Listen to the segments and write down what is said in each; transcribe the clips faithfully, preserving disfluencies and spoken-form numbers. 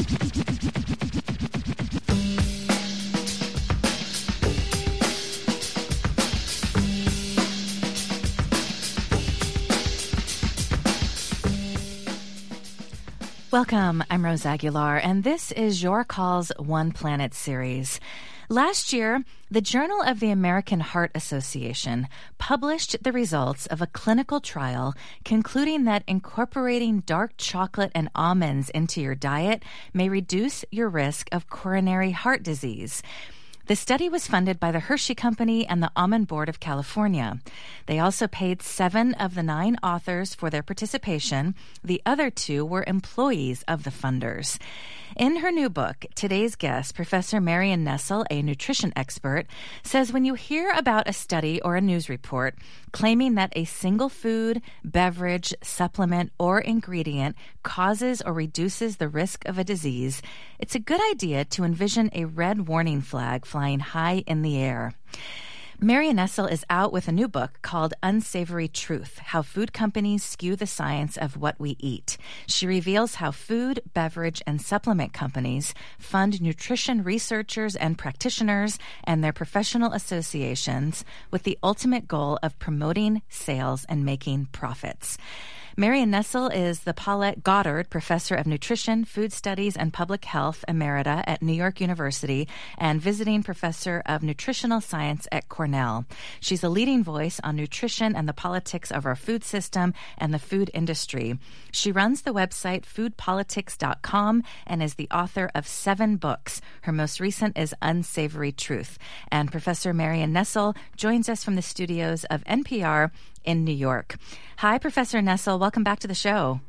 Welcome, I'm Rose Aguilar, and this is Your Call's One Planet series. Last year, the Journal of the American Heart Association published the results of a clinical trial concluding that incorporating dark chocolate and almonds into your diet may reduce your risk of coronary heart disease. The study was funded by the Hershey Company and the Almond Board of California. They also paid seven of the nine authors for their participation. The other two were employees of the funders. In her new book, today's guest, Professor Marion Nestle, a nutrition expert, says when you hear about a study or a news report claiming that a single food, beverage, supplement, or ingredient causes or reduces the risk of a disease, it's a good idea to envision a red warning flag flying high in the air. Marion Nestle is out with a new book called Unsavory Truth: How Food Companies Skew the Science of What We Eat. She reveals how food, beverage, and supplement companies fund nutrition researchers and practitioners and their professional associations with the ultimate goal of promoting sales and making profits. Marion Nestle is the Paulette Goddard Professor of Nutrition, Food Studies, and Public Health Emerita at New York University and Visiting Professor of Nutritional Science at Cornell. She's a leading voice on nutrition and the politics of our food system and the food industry. She runs the website food politics dot com and is the author of seven books. Her most recent is Unsavory Truth. And Professor Marion Nestle joins us from the studios of N P R in New York. Hi, Professor Nestle. Welcome back to the show.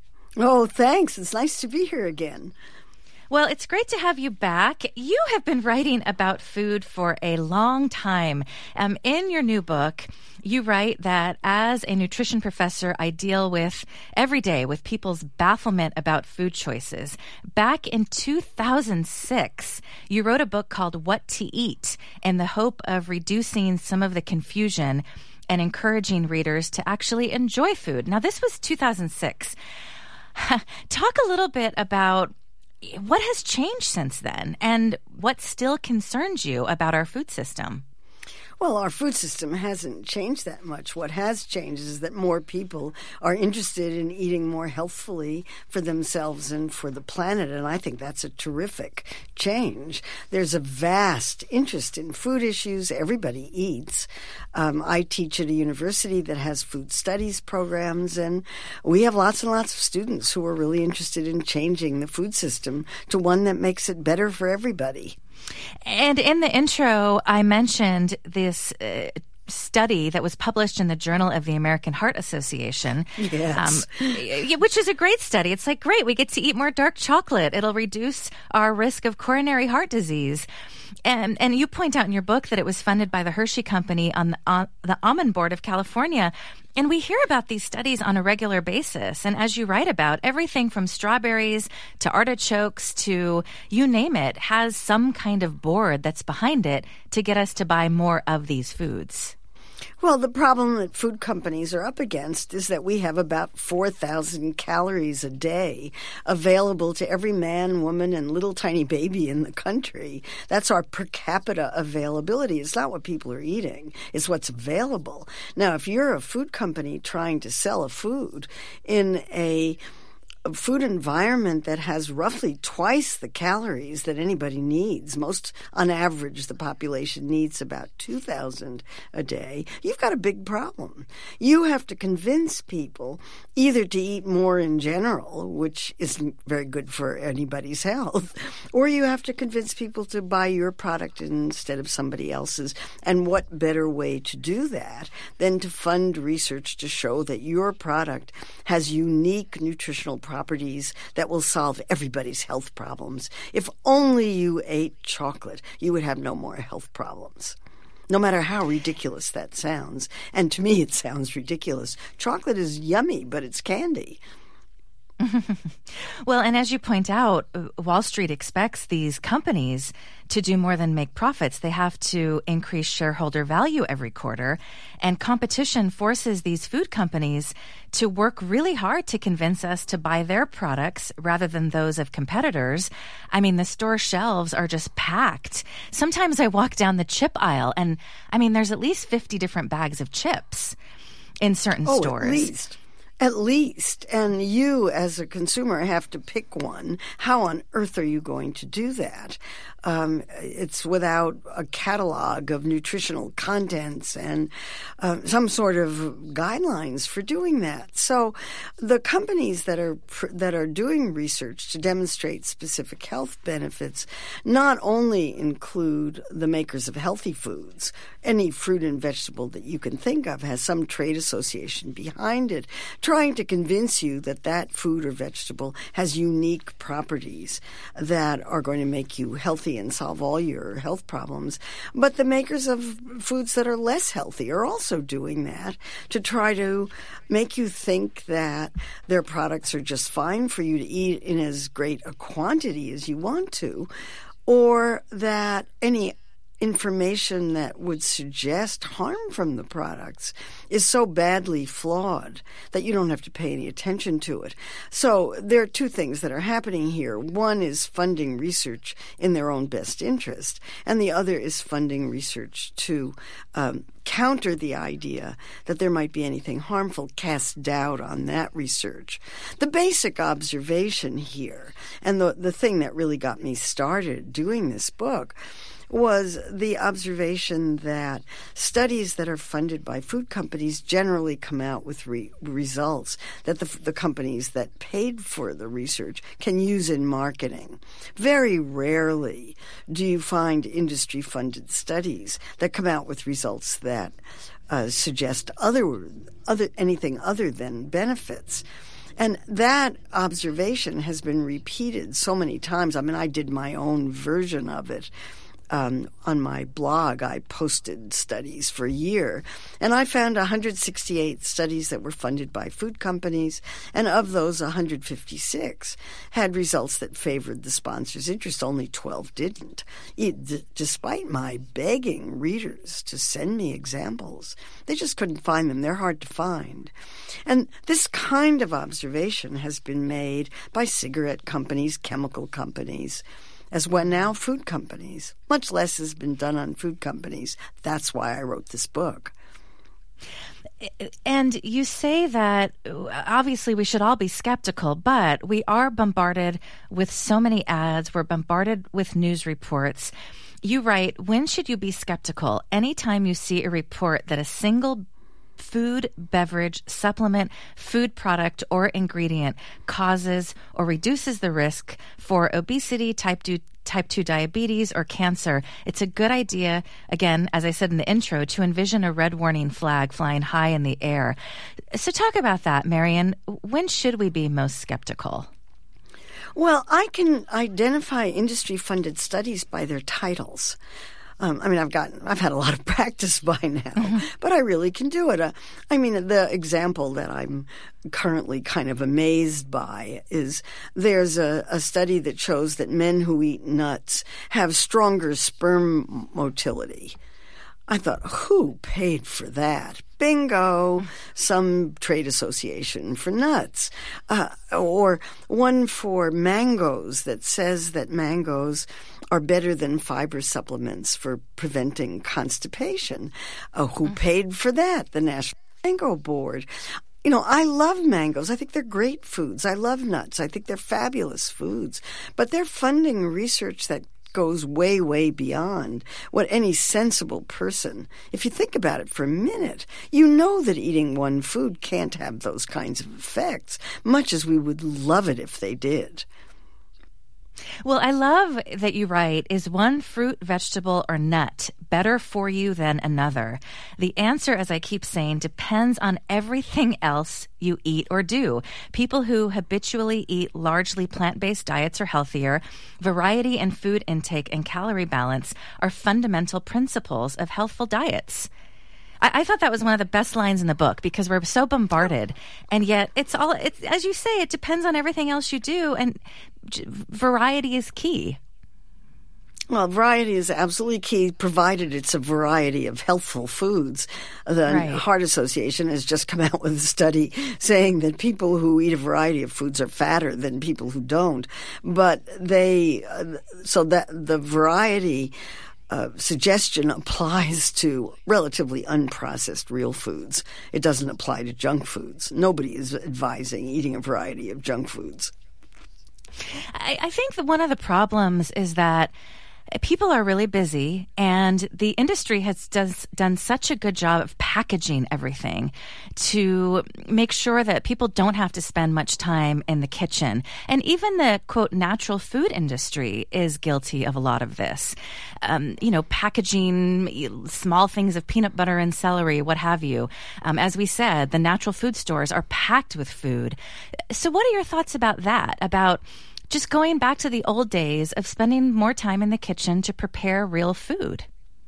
Oh, thanks. It's nice to be here again. Well, it's great to have you back. You have been writing about food for a long time. Um, in your new book, you write that as a nutrition professor, I deal with every day with people's bafflement about food choices. Back in two thousand six, you wrote a book called What to Eat in the hope of reducing some of the confusion and encouraging readers to actually enjoy food. Now, this was two thousand six. Talk a little bit about what has changed since then and what still concerns you about our food system. Well, our food system hasn't changed that much. What has changed is that more people are interested in eating more healthfully for themselves and for the planet, and I think that's a terrific change. There's a vast interest in food issues. Everybody eats. Um, I teach at a university that has food studies programs, and we have lots and lots of students who are really interested in changing the food system to one that makes it better for everybody. And in the intro, I mentioned this uh, study that was published in the Journal of the American Heart Association, yes. um, which is a great study. It's like, great, we get to eat more dark chocolate. It'll reduce our risk of coronary heart disease. And, and you point out in your book that it was funded by the Hershey Company on the, on the Almond Board of California. And we hear about these studies on a regular basis. And as you write about, everything from strawberries to artichokes to you name it has some kind of board that's behind it to get us to buy more of these foods. Well, the problem that food companies are up against is that we have about four thousand calories a day available to every man, woman, and little tiny baby in the country. That's our per capita availability. It's not what people are eating. It's what's available. Now, if you're a food company trying to sell a food in a a food environment that has roughly twice the calories that anybody needs. Most, on average, the population needs about two thousand a day. You've got a big problem. You have to convince people either to eat more in general, which isn't very good for anybody's health, or you have to convince people to buy your product instead of somebody else's. And what better way to do that than to fund research to show that your product has unique nutritional properties that will solve everybody's health problems. If only you ate chocolate, you would have no more health problems. No matter how ridiculous that sounds. And to me, it sounds ridiculous. Chocolate is yummy, but it's candy. Well, and as you point out, Wall Street expects these companies to do more than make profits. They have to increase shareholder value every quarter, and competition forces these food companies to work really hard to convince us to buy their products rather than those of competitors. I mean, the store shelves are just packed. Sometimes I walk down the chip aisle, and I mean, there's at least fifty different bags of chips in certain oh, stores. At least. At least. And you, as a consumer, have to pick one. How on earth are you going to do that? Um, it's without a catalog of nutritional contents and uh, some sort of guidelines for doing that. So the companies that are pr- that are doing research to demonstrate specific health benefits not only include the makers of healthy foods. Any fruit and vegetable that you can think of has some trade association behind it, trying to convince you that that food or vegetable has unique properties that are going to make you healthy and solve all your health problems. But the makers of foods that are less healthy are also doing that to try to make you think that their products are just fine for you to eat in as great a quantity as you want to, or that any information that would suggest harm from the products is so badly flawed that you don't have to pay any attention to it. So there are two things that are happening here. One is funding research in their own best interest, and the other is funding research to um, counter the idea that there might be anything harmful, cast doubt on that research. The basic observation here, and the, the thing that really got me started doing this book, was the observation that studies that are funded by food companies generally come out with re- results that the, the companies that paid for the research can use in marketing. Very rarely do you find industry-funded studies that come out with results that uh, suggest other, other anything other than benefits. And that observation has been repeated so many times. I mean, I did my own version of it. Um, on my blog, I posted studies for a year, and I found one hundred sixty-eight studies that were funded by food companies, and of those, one hundred fifty-six had results that favored the sponsor's interest. Only twelve didn't. It, d- despite my begging readers to send me examples, they just couldn't find them. They're hard to find. And this kind of observation has been made by cigarette companies, chemical companies, as well now food companies. Much less has been done on food companies. That's why I wrote this book. And you say that obviously we should all be skeptical, but we are bombarded with so many ads. We're bombarded with news reports. You write, when should you be skeptical? Anytime you see a report that a single food, beverage, supplement, food product, or ingredient causes or reduces the risk for obesity, type two, type two diabetes, or cancer, it's a good idea, again, as I said in the intro, to envision a red warning flag flying high in the air. So talk about that, Marian. When should we be most skeptical? Well, I can identify industry-funded studies by their titles. Um, I mean, I've got, I've had a lot of practice by now, mm-hmm. but I really can do it. Uh, I mean, the example that I'm currently kind of amazed by is there's a, a study that shows that men who eat nuts have stronger sperm motility. I thought, who paid for that? Bingo, some trade association for nuts. Uh, or one for mangoes that says that mangoes are better than fiber supplements for preventing constipation. Uh, who paid for that? The National Mango Board. You know, I love mangoes. I think they're great foods. I love nuts. I think they're fabulous foods. But they're funding research that goes way, way beyond what any sensible person, if you think about it for a minute, you know that eating one food can't have those kinds of effects, much as we would love it if they did. Well, I love that you write, is one fruit, vegetable, or nut better for you than another? The answer, as I keep saying, depends on everything else you eat or do. People who habitually eat largely plant-based diets are healthier. Variety in food intake and calorie balance are fundamental principles of healthful diets. I, I thought that was one of the best lines in the book because we're so bombarded, and yet it's all, it's, as you say, it depends on everything else you do, and j- variety is key. Well, variety is absolutely key, provided it's a variety of healthful foods. The Right. Heart Association has just come out with a study saying that people who eat a variety of foods are fatter than people who don't. But they, uh, so that the variety uh, suggestion applies to relatively unprocessed real foods. It doesn't apply to junk foods. Nobody is advising eating a variety of junk foods. I, I think that one of the problems is that people are really busy, and the industry has does, done such a good job of packaging everything to make sure that people don't have to spend much time in the kitchen. And even the, quote, natural food industry is guilty of a lot of this. Um, you know, packaging small things of peanut butter and celery, what have you. Um, as we said, the natural food stores are packed with food. So what are your thoughts about that, about just going back to the old days of spending more time in the kitchen to prepare real food?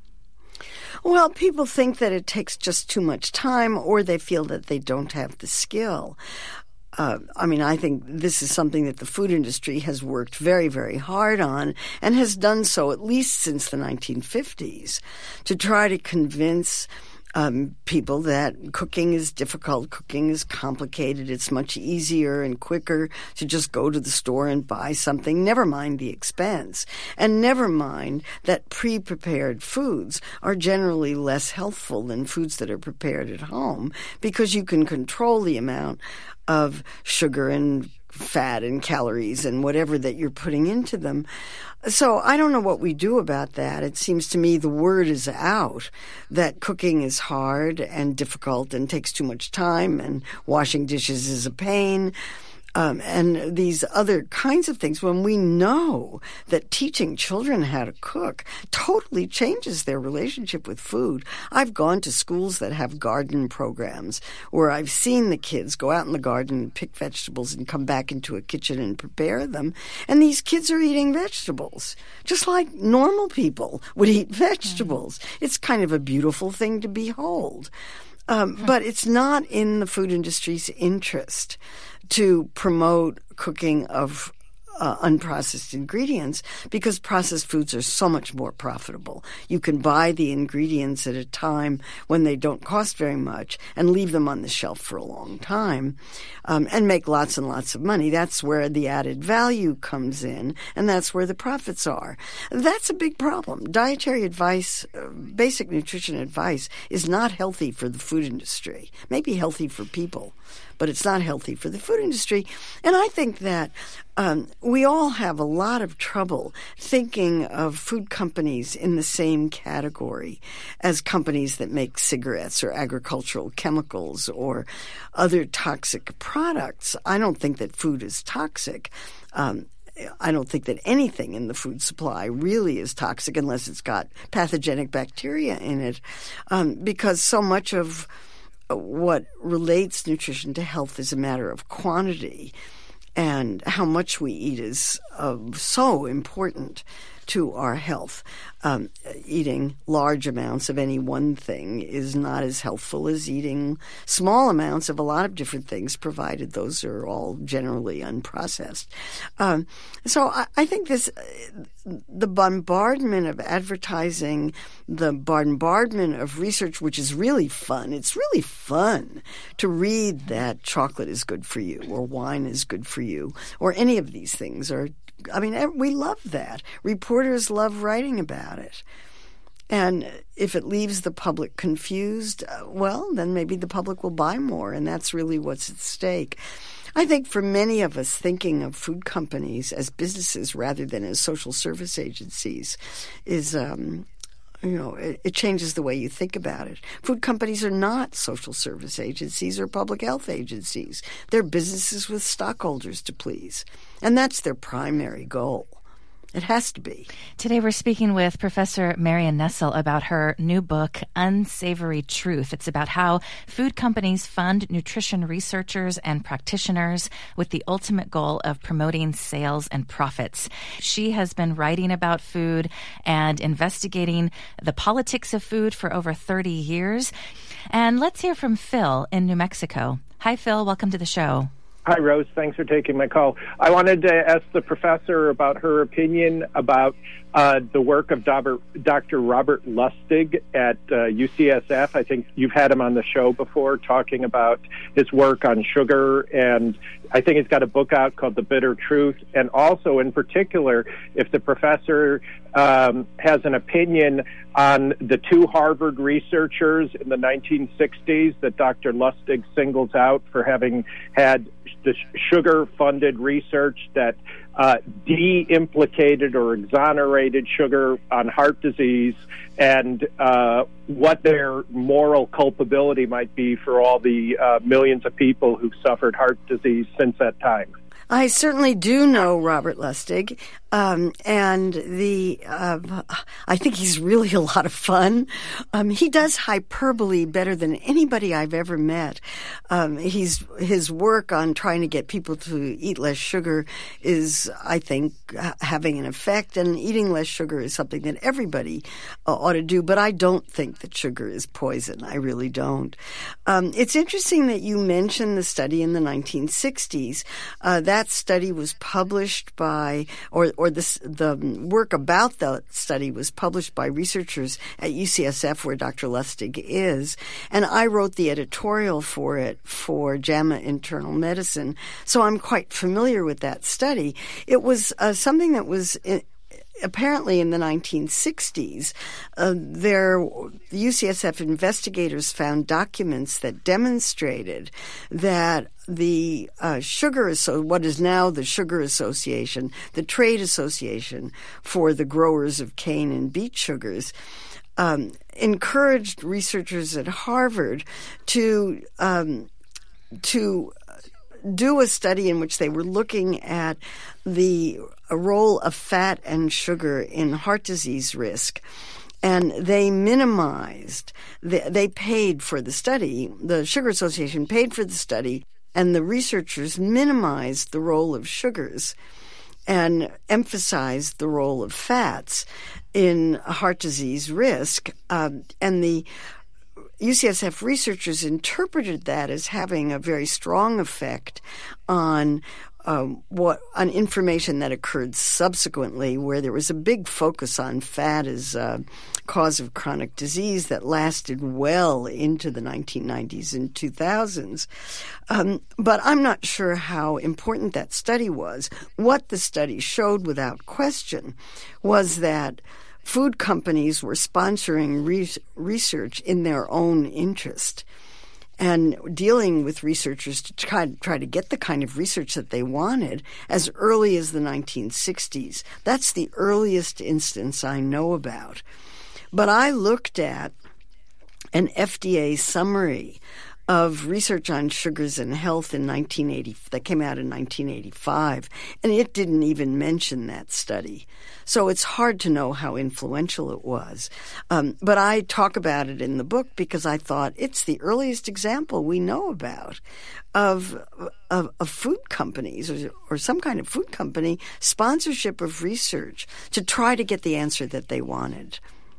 Well, people think that it takes just too much time, or they feel that they don't have the skill. Uh, I mean, I think this is something that the food industry has worked very, very hard on, and has done so at least since the nineteen fifties, to try to convince Um, people that cooking is difficult, cooking is complicated, it's much easier and quicker to just go to the store and buy something, never mind the expense, and never mind that pre-prepared foods are generally less healthful than foods that are prepared at home, because you can control the amount of sugar and fat and calories and whatever that you're putting into them. So I don't know what we do about that. It seems to me the word is out that cooking is hard and difficult and takes too much time, and washing dishes is a pain. Um, and these other kinds of things, when we know that teaching children how to cook totally changes their relationship with food. I've gone to schools that have garden programs where I've seen the kids go out in the garden and pick vegetables and come back into a kitchen and prepare them. And these kids are eating vegetables, just like normal people would eat vegetables. Mm-hmm. It's kind of a beautiful thing to behold. Um, but it's not in the food industry's interest to promote cooking of uh, unprocessed ingredients, because processed foods are so much more profitable. You can buy the ingredients at a time when they don't cost very much and leave them on the shelf for a long time, um, and make lots and lots of money. That's where the added value comes in, and that's where the profits are. That's a big problem. Dietary advice, uh, basic nutrition advice, is not healthy for the food industry. It may be healthy for people, but it's not healthy for the food industry. And I think that um, we all have a lot of trouble thinking of food companies in the same category as companies that make cigarettes or agricultural chemicals or other toxic products. I don't think that food is toxic. Um, I don't think that anything in the food supply really is toxic unless it's got pathogenic bacteria in it, um, because so much of what relates nutrition to health is a matter of quantity, and how much we eat is uh, so important to our health. Um, eating large amounts of any one thing is not as healthful as eating small amounts of a lot of different things, provided those are all generally unprocessed. Um, so I, I think this, the bombardment of advertising, the bombardment of research, which is really fun. It's really fun to read that chocolate is good for you, or wine is good for you, or any of these things are I mean, we love that. Reporters love writing about it. And if it leaves the public confused, well, then maybe the public will buy more, and that's really what's at stake. I think for many of us, thinking of food companies as businesses rather than as social service agencies is um, You know, it, it changes the way you think about it. Food companies are not social service agencies or public health agencies. They're businesses with stockholders to please. And that's their primary goal. It has to be. Today we're speaking with Professor Marion Nestle about her new book, Unsavory Truth. It's about how food companies fund nutrition researchers and practitioners with the ultimate goal of promoting sales and profits. She has been writing about food and investigating the politics of food for over thirty years. And let's hear from Phil in New Mexico. Hi, Phil. Welcome to the show. Hi, Rose. Thanks for taking my call. I wanted to ask the professor about her opinion about uh, the work of Doctor Robert Lustig at uh, U C S F. I think you've had him on the show before talking about his work on sugar, and I think he's got a book out called The Bitter Truth. And also, in particular, if the professor um, has an opinion on the two Harvard researchers in the nineteen sixties that Doctor Lustig singles out for having had the sugar-funded research that uh, de-implicated or exonerated sugar on heart disease, and uh, what their moral culpability might be for all the uh, millions of people who've suffered heart disease since that time. I certainly do know Robert Lustig, um, and the uh, I think he's really a lot of fun. Um, he does hyperbole better than anybody I've ever met. Um, he's his work on trying to get people to eat less sugar is, I think, having an effect, and eating less sugar is something that everybody uh, ought to do. But I don't think that sugar is poison. I really don't. Um, it's interesting that you mentioned the study in the nineteen sixties. Uh, that study was published by, or or this, the work about the study was published by researchers at U C S F, where Doctor Lustig is, and I wrote the editorial for it for JAMA Internal Medicine, so I'm quite familiar with that study. It was uh, something that was in, apparently in the nineteen sixties, uh, there, the U C S F investigators found documents that demonstrated that the uh, sugar, so what is now the Sugar Association, the trade association for the growers of cane and beet sugars, um, encouraged researchers at Harvard to um, to do a study in which they were looking at the role of fat and sugar in heart disease risk. And they minimized, they paid for the study, the Sugar Association paid for the study, and the researchers minimized the role of sugars and emphasized the role of fats in heart disease risk. Um, and the U C S F researchers interpreted that as having a very strong effect on um, what on information that occurred subsequently, where there was a big focus on fat as a cause of chronic disease that lasted well into the nineteen nineties and two thousands. Um, but I'm not sure how important that study was. What the study showed without question was that food companies were sponsoring re- research in their own interest and dealing with researchers to try, try to get the kind of research that they wanted as early as the nineteen sixties. That's the earliest instance I know about. But I looked at an F D A summary of research on sugars and health in nineteen eighty that came out in nineteen eighty-five, and it didn't even mention that study. So it's hard to know how influential it was. Um, but I talk about it in the book because I thought it's the earliest example we know about of of, of food companies or, or some kind of food company sponsorship of research to try to get the answer that they wanted.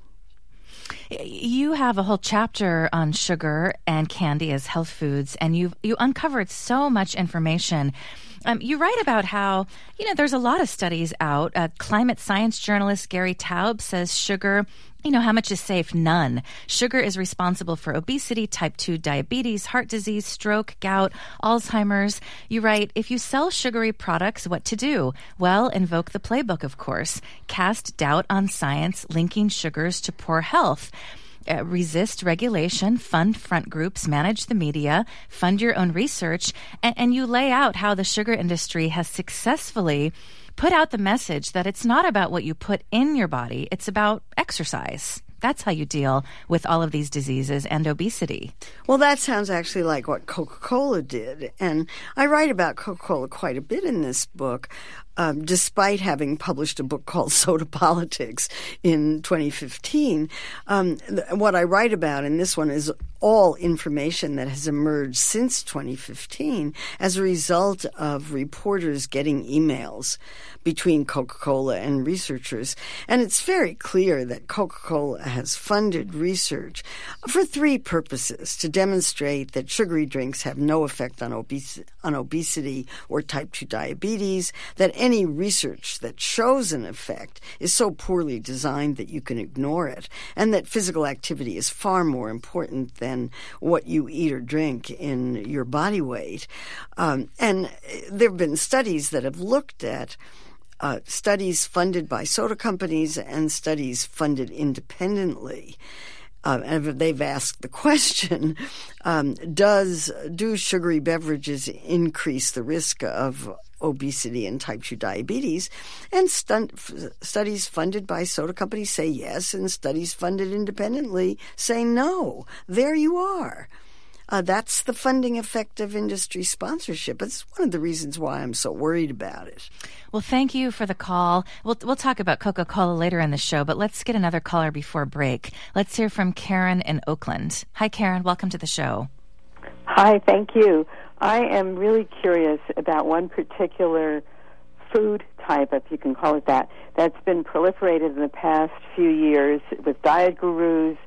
You have a whole chapter on sugar and candy as health foods, and you've you uncovered so much information. Um, you write about how, you know, there's a lot of studies out. Uh, climate science journalist Gary Taub says sugar, you know, how much is safe? None. Sugar is responsible for obesity, type two diabetes, heart disease, stroke, gout, Alzheimer's. You write, if you sell sugary products, what to do? Well, invoke the playbook, of course. Cast doubt on science linking sugars to poor health. Uh, resist regulation, fund front groups, manage the media, fund your own research, and, and you lay out how the sugar industry has successfully put out the message that it's not about what you put in your body, it's about exercise. That's how you deal with all of these diseases and obesity. Well, that sounds actually like what Coca-Cola did. And I write about Coca-Cola quite a bit in this book. Um, despite having published a book called Soda Politics in twenty fifteen, um, th- what I write about in this one is all information that has emerged since twenty fifteen as a result of reporters getting emails between Coca-Cola and researchers. And it's very clear that Coca-Cola has funded research for three purposes: to demonstrate that sugary drinks have no effect on, obes- on obesity or type two diabetes, that any research that shows an effect is so poorly designed that you can ignore it, and that physical activity is far more important than what you eat or drink in your body weight. Um, and there have been studies that have looked at Uh, studies funded by soda companies and studies funded independently. Uh, and they've asked the question, um, does do sugary beverages increase the risk of obesity and type two diabetes? And stu- f- studies funded by soda companies say yes, and studies funded independently say no. There you are. Uh, that's the funding effect of industry sponsorship. It's one of the reasons why I'm so worried about it. Well, thank you for the call. We'll we'll talk about Coca-Cola later in the show, but let's get another caller before break. Let's hear from Karen in Oakland. Hi, Karen. Welcome to the show. Hi, thank you. I am really curious about one particular food type, if you can call it that, that's been proliferated in the past few years with diet gurus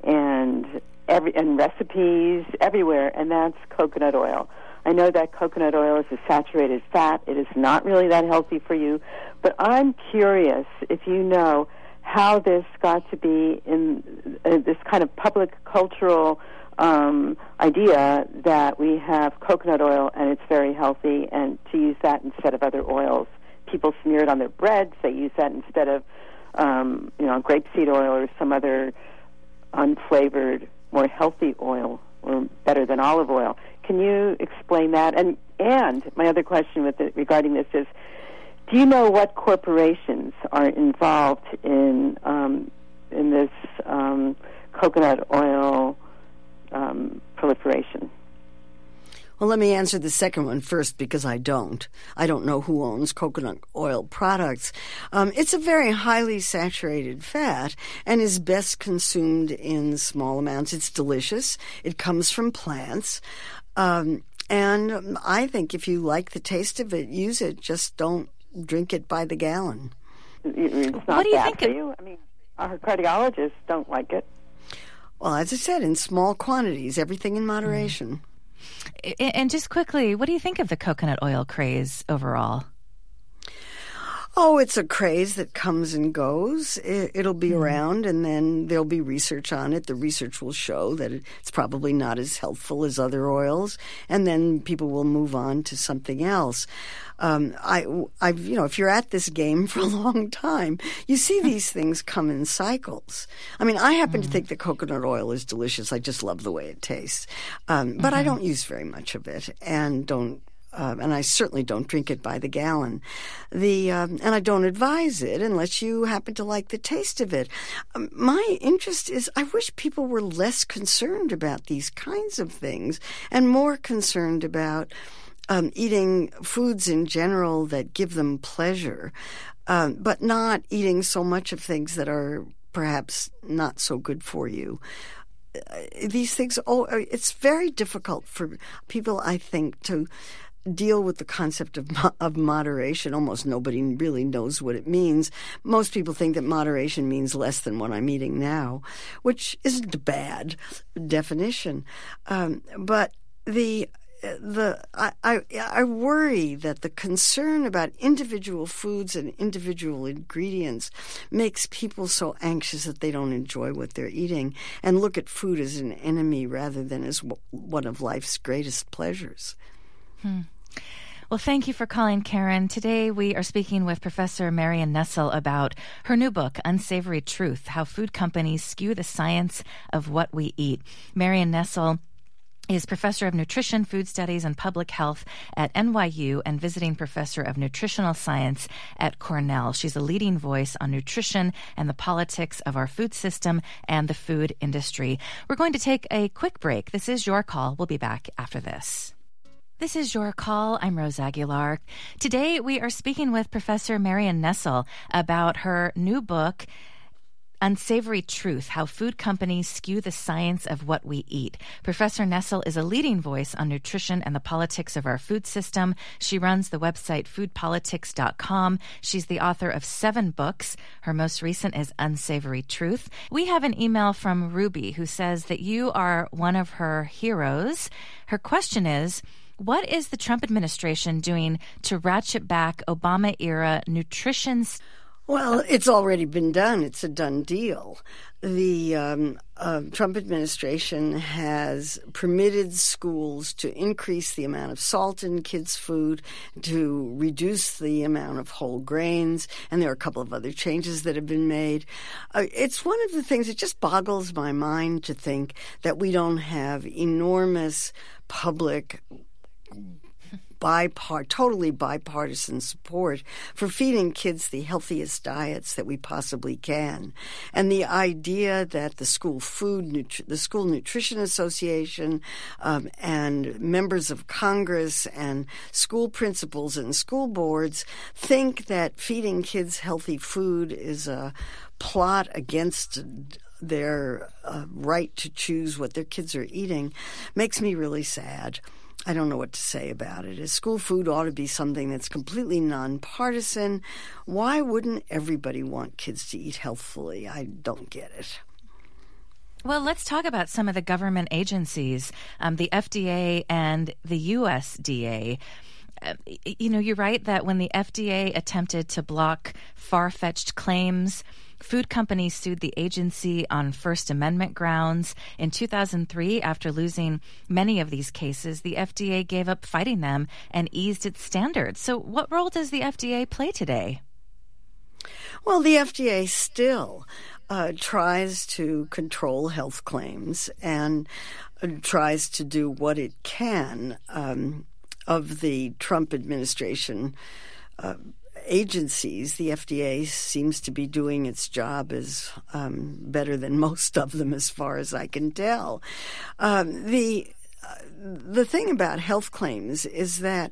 and Every, and recipes everywhere, and that's coconut oil. I know that coconut oil is a saturated fat. It is not really that healthy for you, but I'm curious if you know how this got to be in uh, this kind of public cultural um, idea that we have coconut oil and it's very healthy, and to use that instead of other oils. People smear it on their breads. They use that instead of um, you know, grapeseed oil or some other unflavored, more healthy oil, or better than olive oil. Can you explain that? And and my other question with it, regarding this is, do you know what corporations are involved in um, in this um, coconut oil um, proliferation? Well, let me answer the second one first, because I don't. I don't know who owns coconut oil products. Um, it's a very highly saturated fat and is best consumed in small amounts. It's delicious. It comes from plants. Um, and I think if you like the taste of it, use it. Just don't drink it by the gallon. It's not what do you bad think for you? I mean, our cardiologists don't like it. Well, as I said, in small quantities, everything in moderation. Mm. And just quickly, what do you think of the coconut oil craze overall? Oh, it's a craze that comes and goes. It'll be mm. around, and then there'll be research on it. The research will show that it's probably not as helpful as other oils, and then people will move on to something else. Um, I, I've, you know, if you're at this game for a long time, you see these things come in cycles. I mean, I happen mm. to think that coconut oil is delicious. I just love the way it tastes. Um, but mm-hmm. I don't use very much of it, and don't Uh, and I certainly don't drink it by the gallon. The um, and I don't advise it unless you happen to like the taste of it. Um, my interest is, I wish people were less concerned about these kinds of things and more concerned about um, eating foods in general that give them pleasure, um, but not eating so much of things that are perhaps not so good for you. Uh, these things, oh, it's very difficult for people, I think, to deal with the concept of of moderation. Almost nobody really knows what it means. Most people think that moderation means less than what I'm eating now, which isn't a bad definition. Um, but the the I, I I worry that the concern about individual foods and individual ingredients makes people so anxious that they don't enjoy what they're eating and look at food as an enemy rather than as w- one of life's greatest pleasures. Hmm. Well, thank you for calling, Karen. Today we are speaking with Professor Marion Nestle about her new book, Unsavory Truth, How Food Companies Skew the Science of What We Eat. Marion Nestle is Professor of Nutrition, Food Studies, and Public Health at N Y U and visiting Professor of Nutritional Science at Cornell. She's a leading voice on nutrition and the politics of our food system and the food industry. We're going to take a quick break. This is Your Call. We'll be back after this. This is Your Call. I'm Rose Aguilar. Today we are speaking with Professor Marion Nestle about her new book, Unsavory Truth, How Food Companies Skew the Science of What We Eat. Professor Nestle is a leading voice on nutrition and the politics of our food system. She runs the website food politics dot com. She's the author of seven books. Her most recent is Unsavory Truth. We have an email from Ruby who says that you are one of her heroes. Her question is, what is the Trump administration doing to ratchet back Obama-era nutrition? Well, it's already been done. It's a done deal. The um, uh, Trump administration has permitted schools to increase the amount of salt in kids' food, to reduce the amount of whole grains, and there are a couple of other changes that have been made. Uh, it's one of the things that just boggles my mind to think that we don't have enormous public Bipart, totally bipartisan support for feeding kids the healthiest diets that we possibly can. And the idea that the school food, nutri- the School Nutrition Association, um, and members of Congress and school principals and school boards think that feeding kids healthy food is a plot against their uh, right to choose what their kids are eating makes me really sad. I don't know what to say about it. School food ought to be something that's completely nonpartisan. Why wouldn't everybody want kids to eat healthfully? I don't get it. Well, let's talk about some of the government agencies, um, the F D A and the U S D A. Uh, you know, you're right that when the F D A attempted to block far-fetched claims, food companies sued the agency on First Amendment grounds. In two thousand three, after losing many of these cases, the F D A gave up fighting them and eased its standards. So what role does the F D A play today? Well, the F D A still uh, tries to control health claims and uh, tries to do what it can um, of the Trump administration uh, agencies. The F D A seems to be doing its job as um, better than most of them, as far as I can tell. Um, the uh, the thing about health claims is that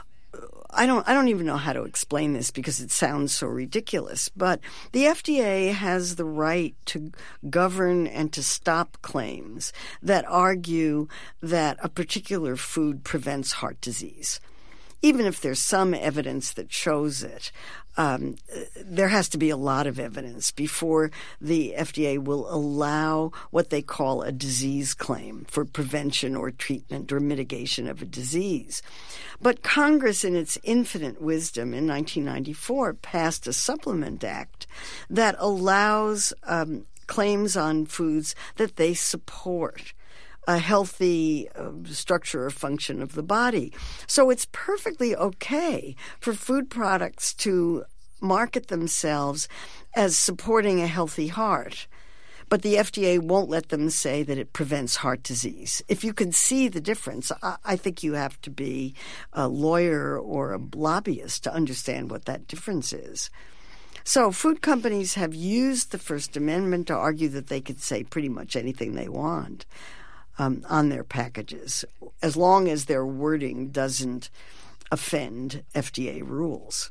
I don't I don't even know how to explain this because it sounds so ridiculous, but the F D A has the right to govern and to stop claims that argue that a particular food prevents heart disease. Even if there's some evidence that shows it, um, there has to be a lot of evidence before the F D A will allow what they call a disease claim for prevention or treatment or mitigation of a disease. But Congress, in its infinite wisdom, in nineteen ninety-four, passed a supplement act that allows um, claims on foods that they support a healthy uh, structure or function of the body. So it's perfectly okay for food products to market themselves as supporting a healthy heart. But the F D A won't let them say that it prevents heart disease. If you can see the difference, I, I think you have to be a lawyer or a lobbyist to understand what that difference is. So food companies have used the First Amendment to argue that they could say pretty much anything they want Um, on their packages, as long as their wording doesn't offend F D A rules.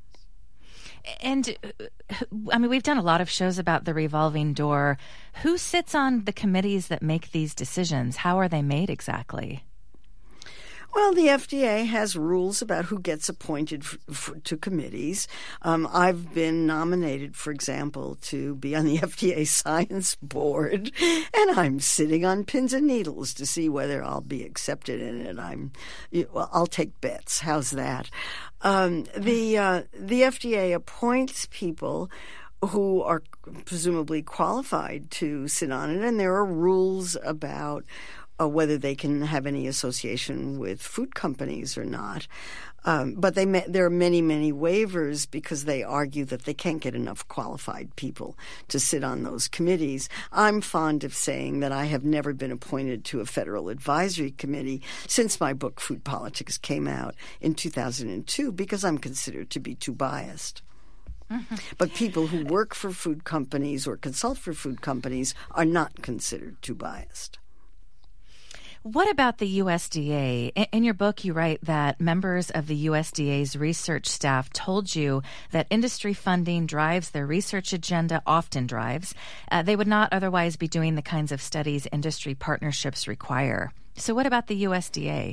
And, I mean, we've done a lot of shows about the revolving door. Who sits on the committees that make these decisions? How are they made exactly? Well, the F D A has rules about who gets appointed f- f- to committees. Um, I've been nominated, for example, to be on the F D A Science Board, and I'm sitting on pins and needles to see whether I'll be accepted in it. I'm, well, I'll take bets. How's that? Um, the uh, the F D A appoints people who are presumably qualified to sit on it, and there are rules about Uh, whether they can have any association with food companies or not. Um, but they may, there are many, many waivers because they argue that they can't get enough qualified people to sit on those committees. I'm fond of saying that I have never been appointed to a federal advisory committee since my book Food Politics came out in two thousand two because I'm considered to be too biased. Mm-hmm. But people who work for food companies or consult for food companies are not considered too biased. What about the U S D A? In your book, you write that members of the U S D A's research staff told you that industry funding drives their research agenda, often drives. Uh, they would not otherwise be doing the kinds of studies industry partnerships require. So what about the U S D A?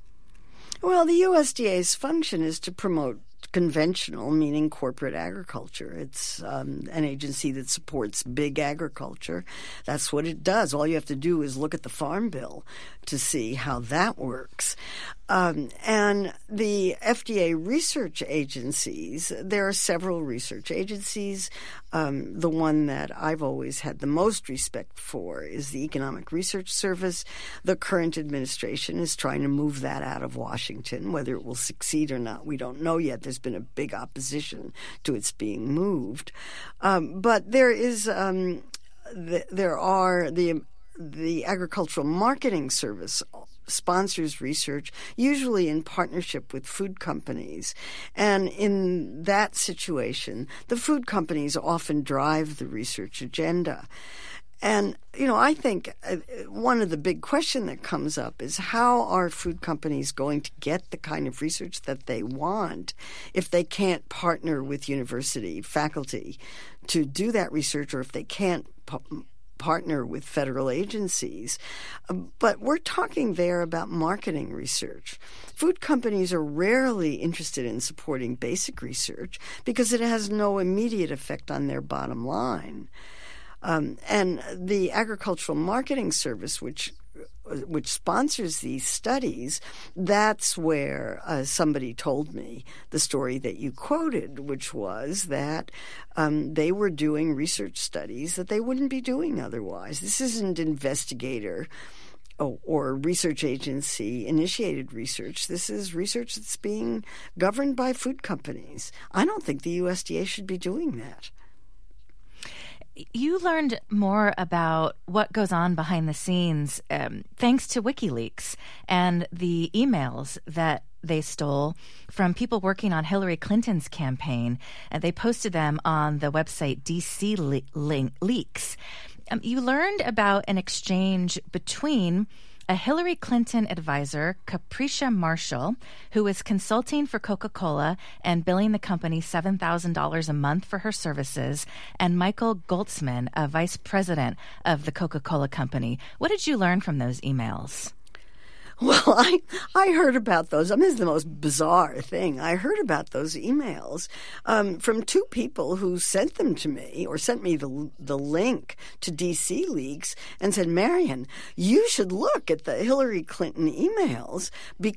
Well, the U S D A's function is to promote conventional, meaning corporate agriculture. It's um, an agency that supports big agriculture. That's what it does. All you have to do is look at the Farm Bill to see how that works. Um, and the F D A research agencies, there are several research agencies. Um, the one that I've always had the most respect for is the Economic Research Service. The current administration is trying to move that out of Washington. Whether it will succeed or not, we don't know yet. There's been a big opposition to its being moved. Um, but there is, um, th- there are the the Agricultural Marketing Service sponsors research, usually in partnership with food companies. And in that situation, the food companies often drive the research agenda. And, you know, I think one of the big questions that comes up is how are food companies going to get the kind of research that they want if they can't partner with university faculty to do that research, or if they can't pu- partner with federal agencies. But we're talking there about marketing research. Food companies are rarely interested in supporting basic research because it has no immediate effect on their bottom line. Um, and the Agricultural Marketing Service, which which sponsors these studies, that's where uh, somebody told me the story that you quoted, which was that um, they were doing research studies that they wouldn't be doing otherwise. This isn't investigator or, or research agency initiated research. This is research that's being governed by food companies. I don't think the U S D A should be doing that. You learned more about what goes on behind the scenes um, thanks to WikiLeaks and the emails that they stole from people working on Hillary Clinton's campaign. And they posted them on the website D C Leaks. Um, you learned about an exchange between a Hillary Clinton advisor, Capricia Marshall, who was consulting for Coca-Cola and billing the company seven thousand dollars a month for her services, and Michael Goltzman, a vice president of the Coca-Cola company. What did you learn from those emails? Well, I I heard about those. I mean, it's the most bizarre thing. I heard about those emails um, from two people who sent them to me, or sent me the the link to D C Leaks, and said, Marian, you should look at the Hillary Clinton emails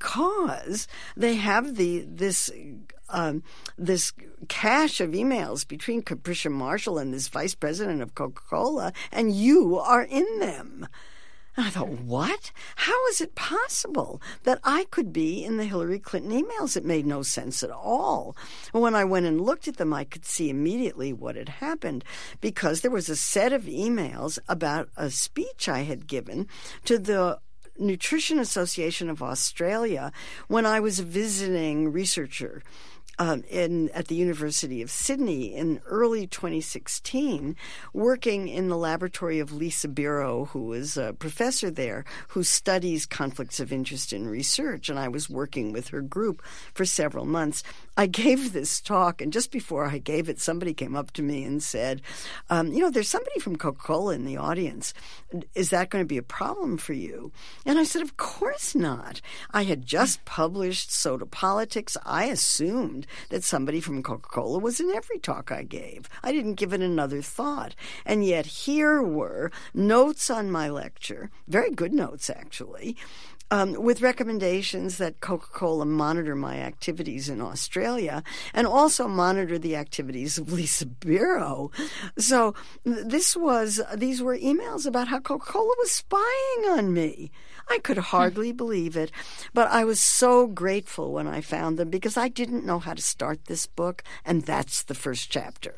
because they have the this um, this cache of emails between Capricia Marshall and this vice president of Coca-Cola, and you are in them. I thought, what? How is it possible that I could be in the Hillary Clinton emails? It made no sense at all. When I went and looked at them, I could see immediately what had happened, because there was a set of emails about a speech I had given to the Nutrition Association of Australia when I was a visiting researcher Um, in at the University of Sydney in early twenty sixteen, working in the laboratory of Lisa Biro, who is a professor there, who studies conflicts of interest in research, and I was working with her group for several months. I gave this talk, and just before I gave it, somebody came up to me and said, um, you know, there's somebody from Coca-Cola in the audience. Is that going to be a problem for you? And I said, of course not. I had just published Soda Politics. I assumed that somebody from Coca-Cola was in every talk I gave. I didn't give it another thought. And yet here were notes on my lecture, very good notes actually, Um, with recommendations that Coca-Cola monitor my activities in Australia and also monitor the activities of Lisa Biro. So this was these were emails about how Coca-Cola was spying on me. I could hardly believe it, but I was so grateful when I found them because I didn't know how to start this book, and that's the first chapter.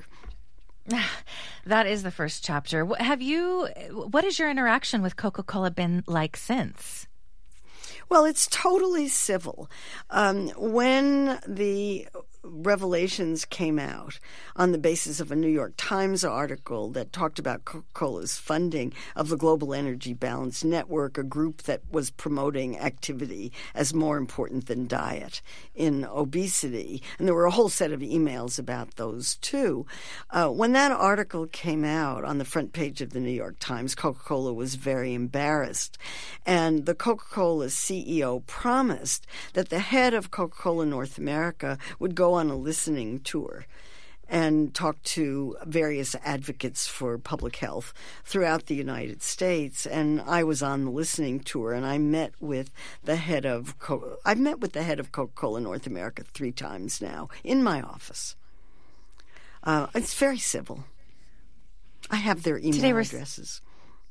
That is the first chapter. Have you? What has your interaction with Coca-Cola been like since? Well, it's totally civil. Um, when the revelations came out on the basis of a New York Times article that talked about Coca-Cola's funding of the Global Energy Balance Network, a group that was promoting activity as more important than diet in obesity. And there were a whole set of emails about those, too. Uh, when that article came out on the front page of the New York Times, Coca-Cola was very embarrassed. And the Coca-Cola C E O promised that the head of Coca-Cola North America would go on a listening tour and talk to various advocates for public health throughout the United States. And I was on the listening tour, and I met with the head of Co- I've met with the head of Coca-Cola North America three times now in my office. Uh, it's very civil. I have their email addresses.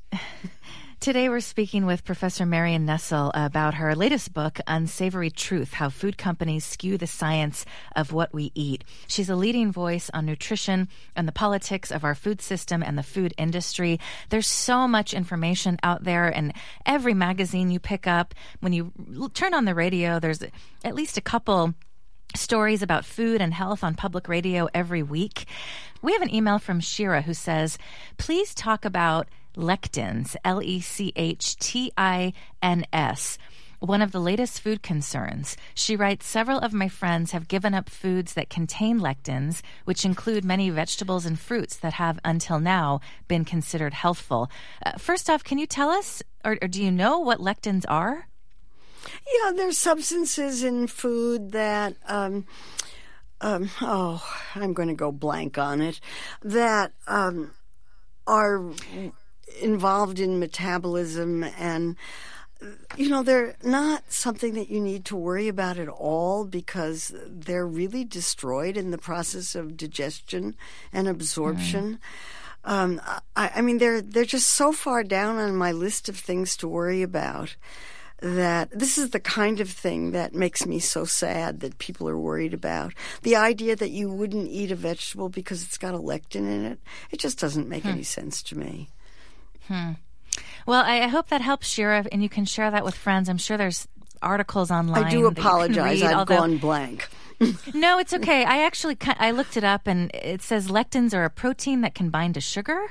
Today we're speaking with Professor Marion Nestle about her latest book, Unsavory Truth, How Food Companies Skew the Science of What We Eat. She's a leading voice on nutrition and the politics of our food system and the food industry. There's so much information out there, and every magazine you pick up, when you turn on the radio, there's at least a couple stories about food and health on public radio every week. We have an email from Shira who says, please talk about lectins, L E C H T I N S, one of the latest food concerns. She writes, several of my friends have given up foods that contain lectins, which include many vegetables and fruits that have until now been considered healthful. Uh, first off, can you tell us, or, or do you know what lectins are? Yeah, there's substances in food that, um, um, oh, I'm going to go blank on it, that um, are involved in metabolism, and you know, they're not something that you need to worry about at all because they're really destroyed in the process of digestion and absorption. Mm. Um, I, I mean, they're they're just so far down on my list of things to worry about that this is the kind of thing that makes me so sad that people are worried about. The idea that you wouldn't eat a vegetable because it's got a lectin in it, it just doesn't make hmm. any sense to me. Hmm. Well, I, I hope that helps, Shira, and you can share that with friends. I'm sure there's articles online. I do apologize. Read, I've although... gone blank. No, it's okay. I actually I looked it up, and it says lectins are a protein that can bind to sugar.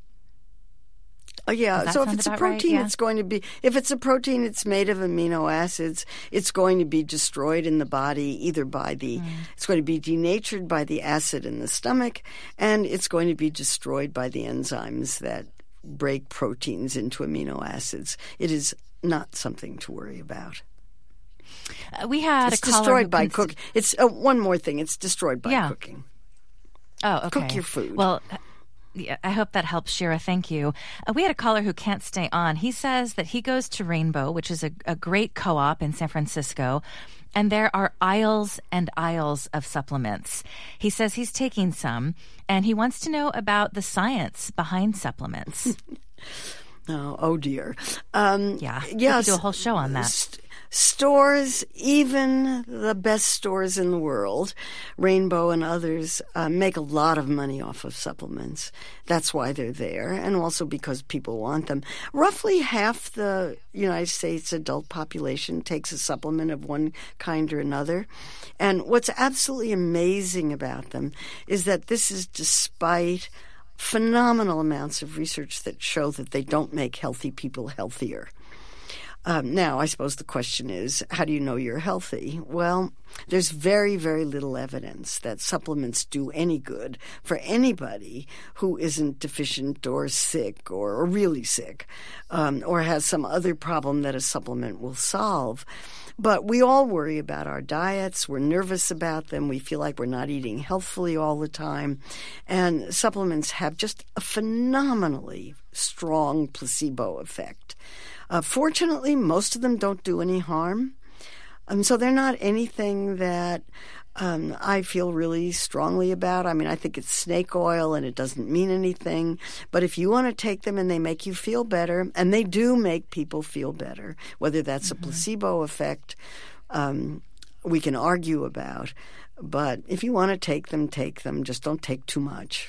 Oh, yeah. So if it's a protein, right? yeah. it's going to be, if it's a protein, it's made of amino acids. It's going to be destroyed in the body either by the, mm. it's going to be denatured by the acid in the stomach, and it's going to be destroyed by the enzymes that break proteins into amino acids. It is not something to worry about. Uh, we had it's a caller destroyed who by const- cooking. It's uh, one more thing. It's destroyed by yeah. cooking. Oh, okay. Cook your food. Well, yeah, I hope that helps, Shira. Thank you. Uh, we had a caller who can't stay on. He says that he goes to Rainbow, which is a, a great co-op in San Francisco, and there are aisles and aisles of supplements. He says he's taking some, and he wants to know about the science behind supplements. oh, oh dear. Um, yeah, yes, we could do a whole show on that. St- Stores, even the best stores in the world, Rainbow and others, uh, make a lot of money off of supplements. That's why they're there, and also because people want them. Roughly half the United States adult population takes a supplement of one kind or another. And what's absolutely amazing about them is that this is despite phenomenal amounts of research that show that they don't make healthy people healthier. Um, now, I suppose the question is, how do you know you're healthy? Well, there's very, very little evidence that supplements do any good for anybody who isn't deficient or sick or, or really sick um, or has some other problem that a supplement will solve. But we all worry about our diets. We're nervous about them. We feel like we're not eating healthfully all the time. And supplements have just a phenomenally strong placebo effect. Uh, fortunately, most of them don't do any harm. Um, so they're not anything that um, I feel really strongly about. I mean, I think it's snake oil and it doesn't mean anything. But if you want to take them and they make you feel better, and they do make people feel better, whether that's mm-hmm. a placebo effect, um, we can argue about. But if you want to take them, take them. Just don't take too much.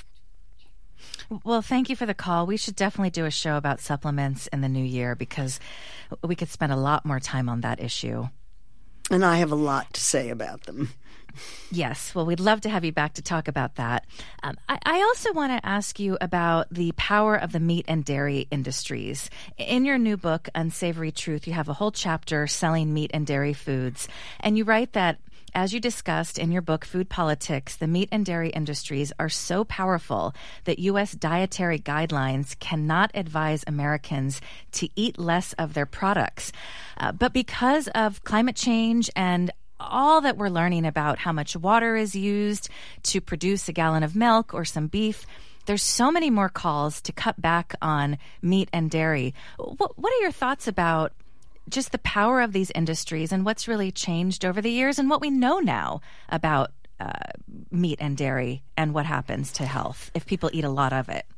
Well, thank you for the call. We should definitely do a show about supplements in the new year because we could spend a lot more time on that issue. And I have a lot to say about them. Yes. Well, we'd love to have you back to talk about that. Um, I, I also want to ask you about the power of the meat and dairy industries. In your new book, Unsavory Truth, you have a whole chapter selling meat and dairy foods. And you write that, as you discussed in your book, Food Politics, the meat and dairy industries are so powerful that U S dietary guidelines cannot advise Americans to eat less of their products. Uh, but because of climate change and all that we're learning about how much water is used to produce a gallon of milk or some beef, there's so many more calls to cut back on meat and dairy. What, what are your thoughts about just the power of these industries and what's really changed over the years and what we know now about uh, meat and dairy and what happens to health if people eat a lot of it?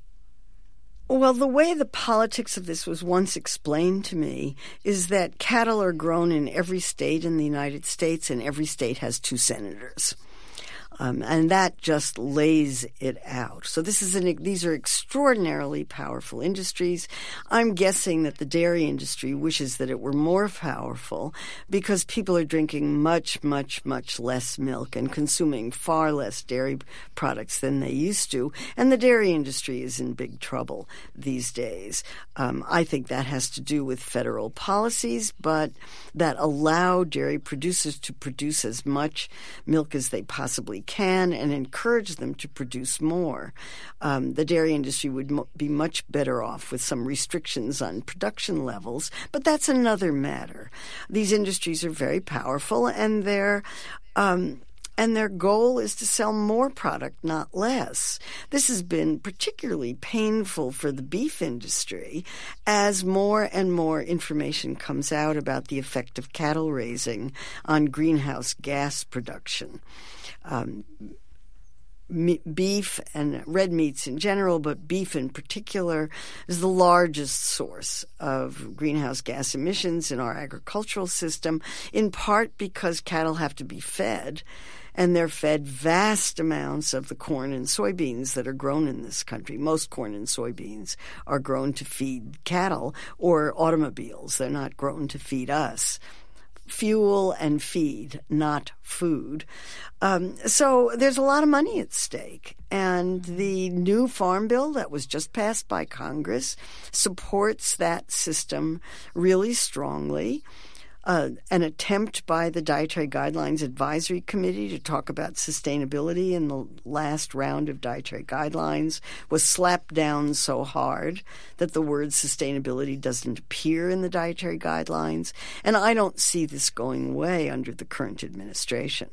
Well, the way the politics of this was once explained to me is that cattle are grown in every state in the United States, and every state has two senators. Um, and that just lays it out. So this is an, these are extraordinarily powerful industries. I'm guessing that the dairy industry wishes that it were more powerful because people are drinking much, much, much less milk and consuming far less dairy products than they used to. And the dairy industry is in big trouble these days. Um, I think that has to do with federal policies, but that allow dairy producers to produce as much milk as they possibly can and encourage them to produce more. Um, the dairy industry would mo- be much better off with some restrictions on production levels, but that's another matter. These industries are very powerful, and they're um, and their goal is to sell more product, not less. This has been particularly painful for the beef industry as more and more information comes out about the effect of cattle raising on greenhouse gas production. Um, me- beef and red meats in general, but beef in particular, is the largest source of greenhouse gas emissions in our agricultural system, in part because cattle have to be fed, and they're fed vast amounts of the corn and soybeans that are grown in this country. Most corn and soybeans are grown to feed cattle or automobiles. They're not grown to feed us. Fuel and feed, not food. Um, so there's a lot of money at stake. And the new farm bill that was just passed by Congress supports that system really strongly. Uh, an attempt by the Dietary Guidelines Advisory Committee to talk about sustainability in the last round of dietary guidelines was slapped down so hard that the word sustainability doesn't appear in the dietary guidelines. And I don't see this going away under the current administration.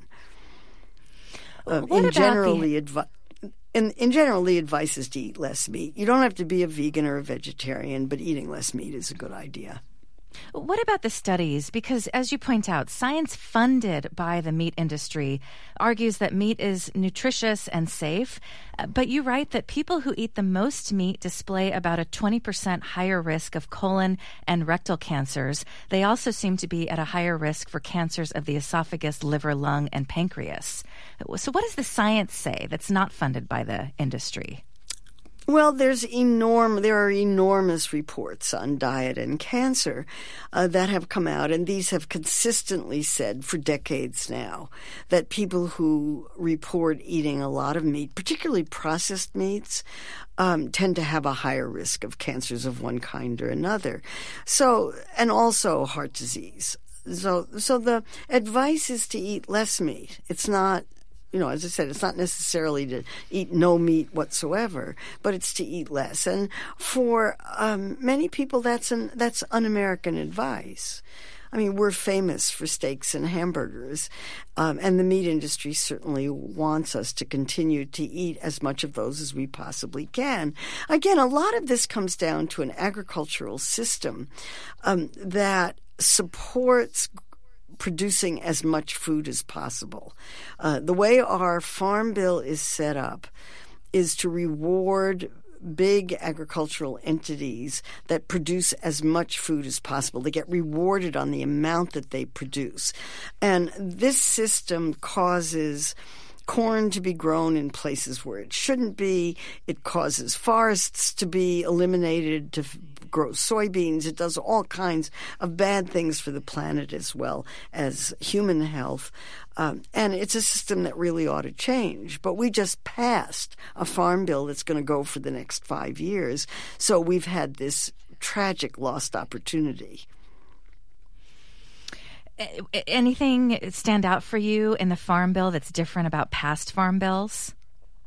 Uh, in general, the advi- In, in general, the advice is to eat less meat. You don't have to be a vegan or a vegetarian, but eating less meat is a good idea. What about the studies? Because, as you point out, science funded by the meat industry argues that meat is nutritious and safe. But you write that people who eat the most meat display about a twenty percent higher risk of colon and rectal cancers. They also seem to be at a higher risk for cancers of the esophagus, liver, lung, and pancreas. So what does the science say that's not funded by the industry? Well, there's enorm- there are enormous reports on diet and cancer uh, that have come out, and these have consistently said for decades now that people who report eating a lot of meat, particularly processed meats, um, tend to have a higher risk of cancers of one kind or another. So, and also heart disease. So, so the advice is to eat less meat. It's not You know, as I said, it's not necessarily to eat no meat whatsoever, but it's to eat less. And for um, many people, that's an that's un-American advice. I mean, we're famous for steaks and hamburgers, um, and the meat industry certainly wants us to continue to eat as much of those as we possibly can. Again, a lot of this comes down to an agricultural system um, that supports producing as much food as possible. Uh, the way our farm bill is set up is to reward big agricultural entities that produce as much food as possible. They get rewarded on the amount that they produce. And this system causes corn to be grown in places where it shouldn't be. It causes forests to be eliminated to f- grow soybeans. It does all kinds of bad things for the planet as well as human health. Um, and it's a system that really ought to change. But we just passed a farm bill that's going to go for the next five years. So we've had this tragic lost opportunity. Anything stand out for you in the farm bill that's different about past farm bills?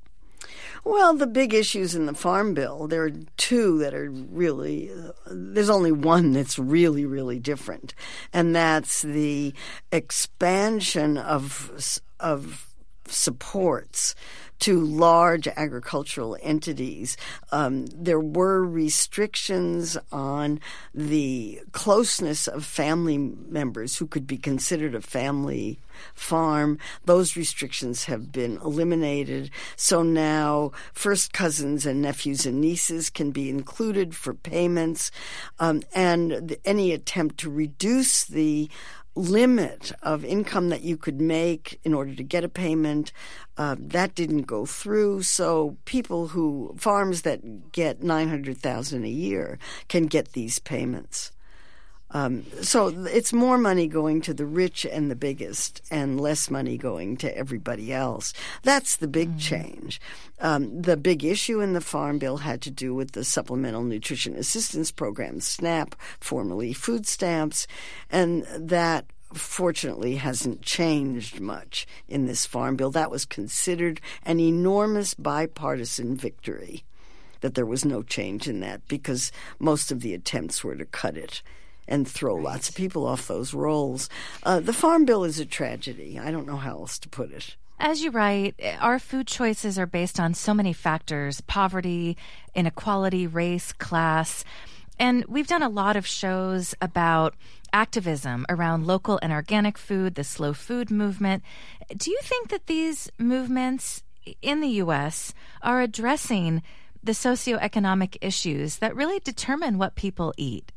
Well, the big issues in the Farm Bill, there are two that are really, uh, there's only one that's really, really different, and that's the expansion of of supports to large agricultural entities. Um, there were restrictions on the closeness of family members who could be considered a family farm. Those restrictions have been eliminated. So now first cousins and nephews and nieces can be included for payments. Um, and the, any attempt to reduce the limit of income that you could make in order to get a payment, uh, that didn't go through. So people who, farms that get nine hundred thousand dollars a year can get these payments. Um, so it's more money going to the rich and the biggest and less money going to everybody else. That's the big mm-hmm. change. Um, the big issue in the Farm Bill had to do with the Supplemental Nutrition Assistance Program, SNAP, formerly food stamps, and that fortunately hasn't changed much in this Farm Bill. That was considered an enormous bipartisan victory, that there was no change in that because most of the attempts were to cut it and throw right. lots of people off those rolls. Uh, the Farm Bill is a tragedy. I don't know how else to put it. As you write, our food choices are based on so many factors: poverty, inequality, race, class. And we've done a lot of shows about activism around local and organic food, the slow food movement. Do you think that these movements in the U S are addressing the socioeconomic issues that really determine what people eat?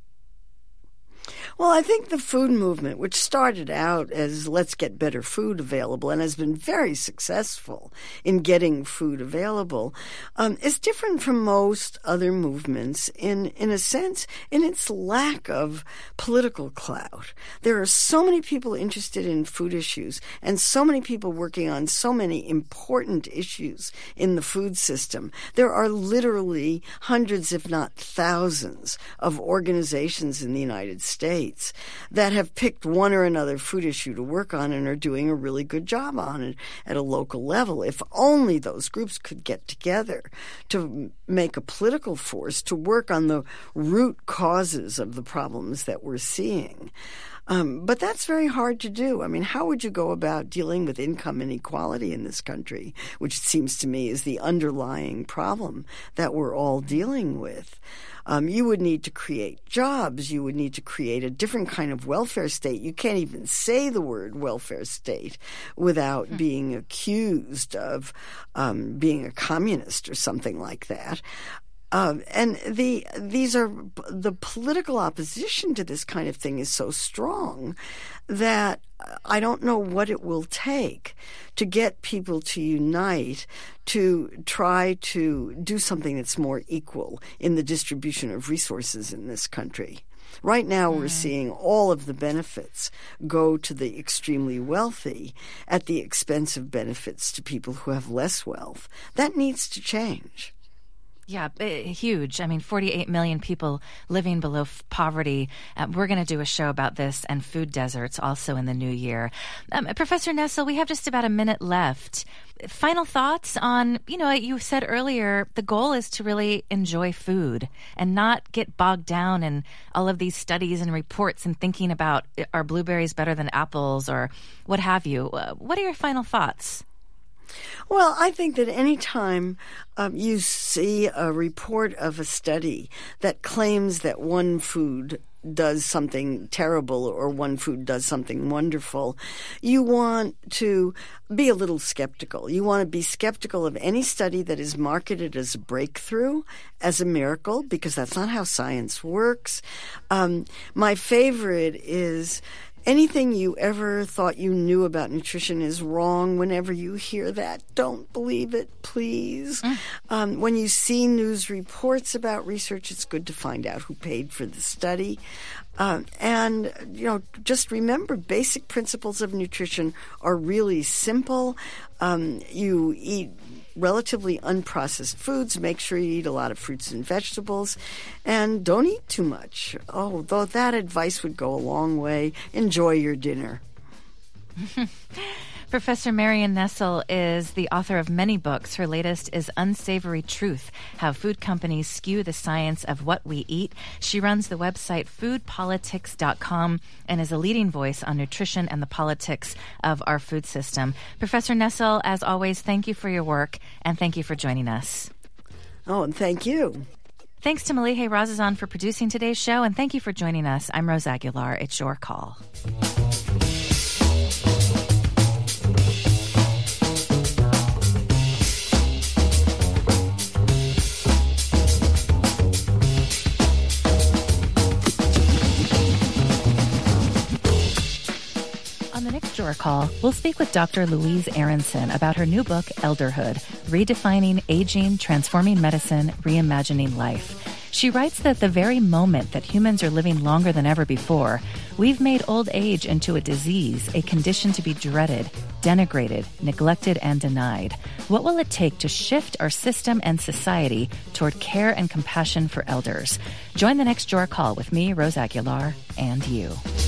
Well, I think the food movement, which started out as let's get better food available and has been very successful in getting food available, um, is different from most other movements in, in a sense, in its lack of political clout. There are so many people interested in food issues and so many people working on so many important issues in the food system. There are literally hundreds, if not thousands, of organizations in the United States States that have picked one or another food issue to work on and are doing a really good job on it at a local level. If only those groups could get together to make a political force to work on the root causes of the problems that we're seeing. Um, but that's very hard to do. I mean, how would you go about dealing with income inequality in this country, which it seems to me is the underlying problem that we're all dealing with? Um, you would need to create jobs. You would need to create a different kind of welfare state. You can't even say the word welfare state without hmm. being accused of um, being a communist or something like that. Uh, and the these are the political opposition to this kind of thing is so strong that I don't know what it will take to get people to unite to try to do something that's more equal in the distribution of resources in this country. Right now, mm. we're seeing all of the benefits go to the extremely wealthy at the expense of benefits to people who have less wealth. That needs to change. Yeah, huge. I mean, forty-eight million people living below f- poverty. Uh, we're going to do a show about this and food deserts also in the new year. Um, Professor Nessel, we have just about a minute left. Final thoughts on, you know, you said earlier, the goal is to really enjoy food and not get bogged down in all of these studies and reports and thinking about are blueberries better than apples or what have you. Uh, what are your final thoughts? Well, I think that any time um, you see a report of a study that claims that one food does something terrible or one food does something wonderful, you want to be a little skeptical. You want to be skeptical of any study that is marketed as a breakthrough, as a miracle, because that's not how science works. Um, my favorite is anything you ever thought you knew about nutrition is wrong. Whenever you hear that, don't believe it, please. Mm. Um, when you see news reports about research, it's good to find out who paid for the study. Uh, and, you know, just remember, basic principles of nutrition are really simple. Um, you eat relatively unprocessed foods. Make sure you eat a lot of fruits and vegetables, and don't eat too much. Oh, though that advice would go a long way. Enjoy your dinner. Professor Marion Nestle is the author of many books. Her latest is Unsavory Truth, How Food Companies Skew the Science of What We Eat. She runs the website food politics dot com and is a leading voice on nutrition and the politics of our food system. Professor Nestle, as always, thank you for your work, and thank you for joining us. Oh, and thank you. Thanks to Malihe Razazan for producing today's show, and thank you for joining us. I'm Rose Aguilar. It's your call. On the next Your Call, we'll speak with Doctor Louise Aronson about her new book, Elderhood, Redefining Aging, Transforming Medicine, Reimagining Life. She writes that the very moment that humans are living longer than ever before, we've made old age into a disease, a condition to be dreaded, denigrated, neglected, and denied. What will it take to shift our system and society toward care and compassion for elders? Join the next Your Call with me, Rose Aguilar, and you.